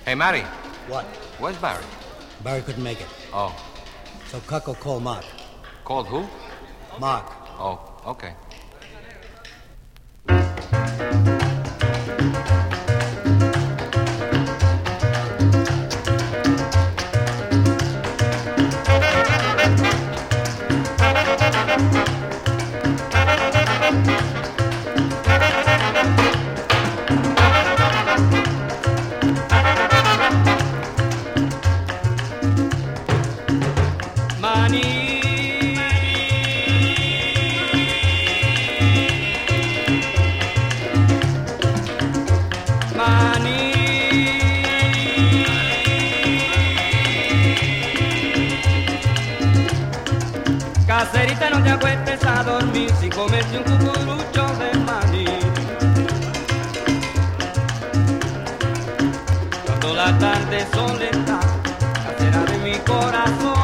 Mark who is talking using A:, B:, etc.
A: Hey, Matty,
B: What?
A: where's Barry?
B: Barry couldn't make it.
A: Oh,
B: So Cuck will call Mark.
A: called who?
B: Mark.
A: Oh, okay.
C: Caserita, no te acuestes a dormir sin comerte un cucurucho de maní. Cuando la tarde soledad, casera de mi corazón,